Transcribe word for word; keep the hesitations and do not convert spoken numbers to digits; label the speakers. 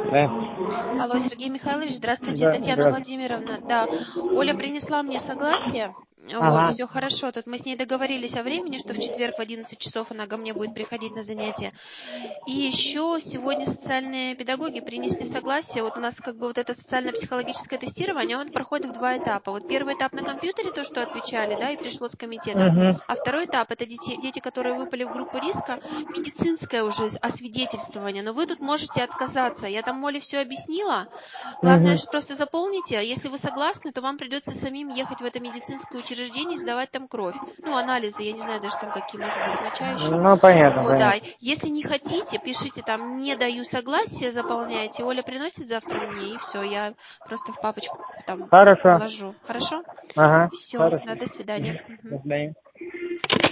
Speaker 1: Да,
Speaker 2: Алло, Сергей Михайлович, здравствуйте,
Speaker 1: да,
Speaker 2: Татьяна
Speaker 1: здравствуйте.
Speaker 2: Владимировна. Да, Оля принесла мне согласие. Вот,
Speaker 1: Ага.
Speaker 2: все хорошо. Тут мы с ней договорились о времени, что в четверг в одиннадцать часов она ко мне будет приходить на занятия. И еще сегодня социальные педагоги принесли согласие. Вот у нас как бы вот это социально-психологическое тестирование, оно проходит в два этапа. Вот первый этап на компьютере, то, что отвечали, да, и пришло с комитета.
Speaker 1: Угу.
Speaker 2: А второй этап — это дети, дети, которые выпали в группу риска, медицинское уже освидетельствование. Но вы тут можете отказаться. Я там Моле все объяснила. Главное,
Speaker 1: Угу.
Speaker 2: что просто заполните. А если вы согласны, то вам придется самим ехать в это медицинское учреждение и сдавать там кровь. Ну, анализы, я не знаю даже там какие, может быть, моча еще.
Speaker 1: Ну, понятно,
Speaker 2: Вот, да.
Speaker 1: понятно.
Speaker 2: Если не хотите, пишите там «не даю согласия», заполняйте. Оля приносит завтра мне, и все, я просто в папочку там
Speaker 1: Хорошо.
Speaker 2: положу. Хорошо?
Speaker 1: Ага,
Speaker 2: Все,
Speaker 1: хорошо.
Speaker 2: тогда до свидания.
Speaker 1: До
Speaker 2: Мгм.
Speaker 1: свидания.